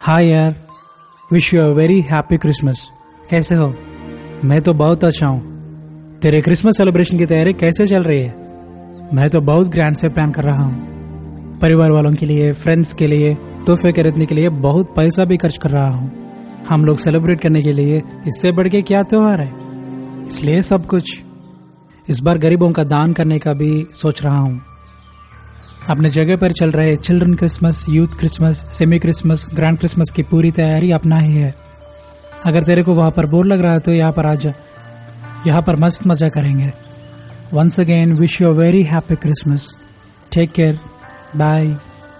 हाय यार, wish you a very happy Christmas. कैसे हो? मैं तो बहुत अच्छा हूँ। तेरे क्रिसमस सेलिब्रेशन की तैयारी कैसे चल रही है? मैं तो बहुत ग्रैंड से प्लान कर रहा हूँ। परिवार वालों के लिए, फ्रेंड्स के लिए तोहफे खरीदने के लिए बहुत पैसा भी खर्च कर रहा हूँ। हम लोग सेलिब्रेट करने के लिए इससे बढ़ के क्या त्योहार है, इसलिए सब कुछ। इस बार गरीबों का दान करने का भी सोच रहा हूँ। अपने जगह पर चल रहे children Christmas, youth Christmas, semi Christmas, grand Christmas की पूरी तैयारी अपना ही है। अगर तेरे को वहां पर बोर लग रहा है तो यहाँ पर आ जा, यहाँ पर मस्त मजा करेंगे। Once again wish you a very happy Christmas. Take care, bye.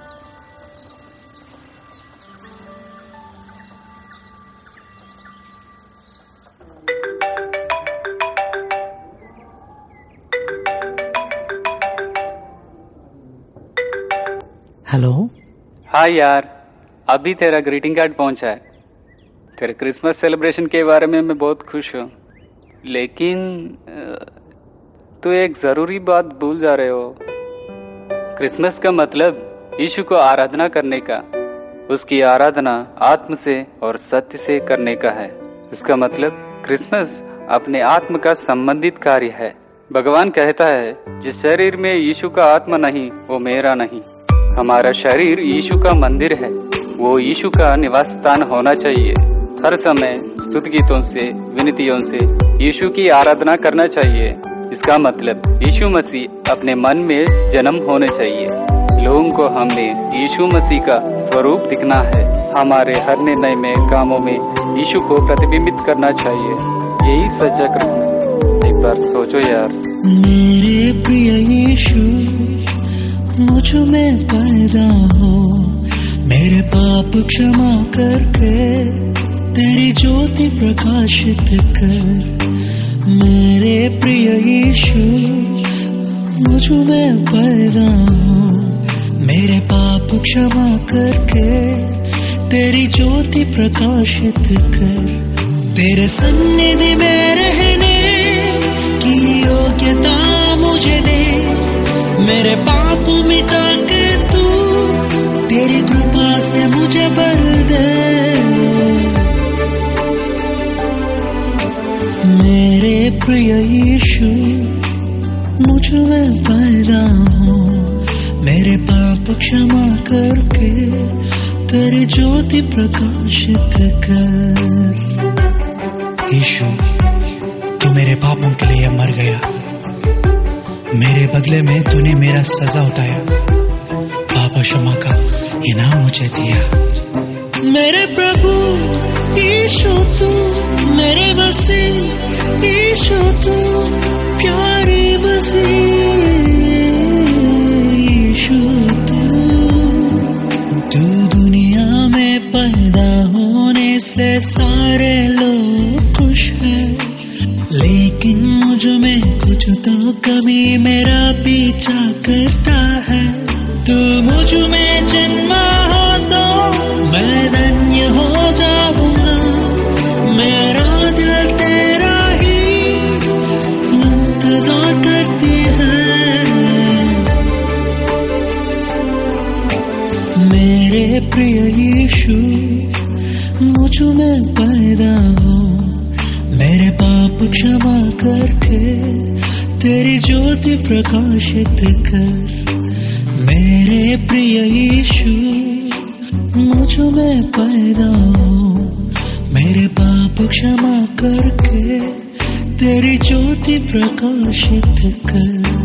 Hello. हाँ यार, अभी तेरा ग्रीटिंग कार्ड पहुंचा है। तेरे क्रिसमस सेलिब्रेशन के बारे में मैं बहुत खुश हूँ, लेकिन तू एक ज़रूरी बात भूल जा रहे हो। क्रिसमस का मतलब यीशु को आराधना करने का, उसकी आराधना आत्म से और सत्य से करने का है। उसका मतलब क्रिसमस अपने आत्म का संबंधित कार्य है। भगवान कहता है, जिस शरीर में यीशु का आत्मा नहीं वो मेरा नहीं। हमारा शरीर यीशु का मंदिर है, वो यीशु का निवास स्थान होना चाहिए। हर समय स्तुति गीतों से, विनतियों से यीशु की आराधना करना चाहिए। इसका मतलब यीशु मसीह अपने मन में जन्म होने चाहिए। लोगों को हमने यीशु मसीह का स्वरूप दिखना है। हमारे हर निर्णय में, कामों में यीशु को प्रतिबिंबित करना चाहिए। यही सच्चा क्रिसमस। एक बार सोचो यार। मेरे प्रिय यीशु, मुझ में पैदा हो, मेरे पाप क्षमा करके तेरी ज्योति प्रकाशित कर। मेरे प्रिय यीशु, मुझ में पैदा हो, मेरे पाप क्षमा करके तेरी ज्योति प्रकाशित कर। तेरे सन्निधि में रहने की योग्यता मुझे दे। मेरे पाप मिटा के तू तेरी कृपा से मुझे भर दे। मेरे प्रिय यीशु, मुझ में पैदा हो, मेरे पाप क्षमा करके तेरी ज्योति प्रकाशित कर। यीशु, तू मेरे पापों के लिए मर गया, मेरे बदले में तूने मेरा सजा उठाया, पाप क्षमा का इनाम मुझे दिया। मेरे प्रभु यीशु तू, मेरे मसीह यीशु तू, प्यारे मसीह यीशु तू दुनिया में पैदा होने से सारे लोग खुश हैं, लेकिन मुझ में कुछ तो कमी मेरा पीछा करता है। तू मुझ में जन्मा हो तो मैं धन्य हो जाऊंगा। मेरा दिल तेरा ही इंतजार करती है। मेरे प्रिय यीशु, मुझ में पैदा हो, मेरे पाप क्षमा करके तेरी ज्योति प्रकाशित कर। मेरे प्रिय यीशु, मुझ में पैदा हो, मेरे पाप क्षमा करके तेरी ज्योति प्रकाशित कर।